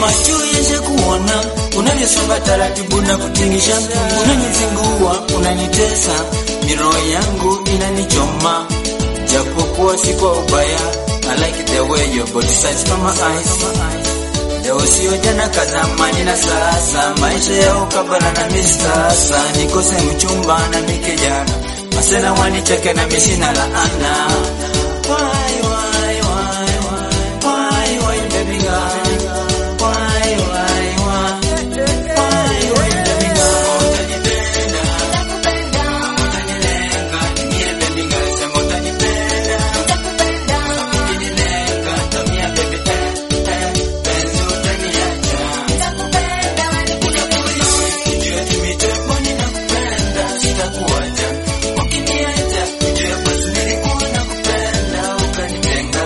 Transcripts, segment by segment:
macho yeshe kuona unanisonga taratibu na kutingisha, unanizingua unanitesa, miroho yangu inanichoma, japokuwa si kwa ubaya. I like the way your body size from my eyes. Leo sio jana kazamani na sasa, maisha ya ukabala na mistasa, nikose mchumba na mikejana, masela wanicheke na misina laana. Why baby girl? Why baby girl? Utanipenda, utanilenga, niye baby girl, sema utanipenda, ukinilenga, tamia baby penzi utaniacha, ujue tumiteko ninakupenda, sitakuacha, ukiniacha, ujue basi nilikuwa nakupenda, ukanitenga.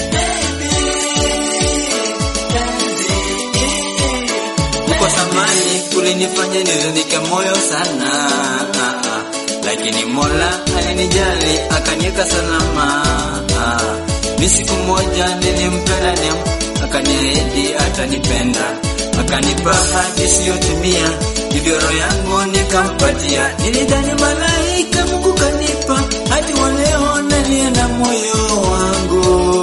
Kwa samani kulinifanya nizunike moyo sana, lakini Mola alinijali akaniweka salama. Ni siku moja nilimpenda nemu, akaniahidi atanipenda, akanipa hadi siyotimia, hivyo roho yangu nikampatia. Nilidhani malaika, Mungu kanipa, hadi wa leo nalia na moyo wangu.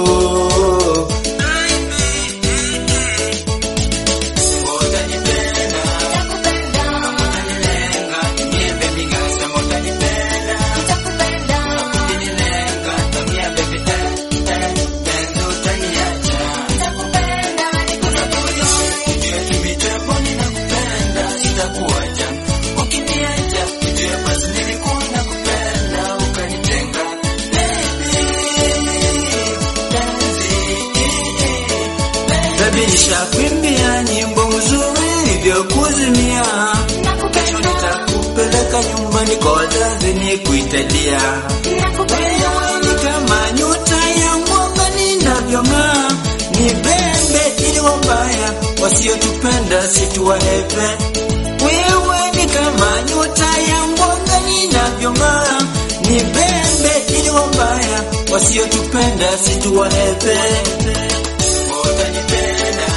Nishakuimbia nyimbo mzuri vya kuzimia, kesho nitakupeleka nyumbani kwa wazazi nikuitalia. Wewe ni kama nyota ya mwanga ninavyong'aa, ni bembe ili wabaya wasiotupenda situwahepe. Wewe ni kama nyota ya mwanga ninavyong'aa, ni bembe ili wabaya wasiotupenda situwahepe. Utanipenda,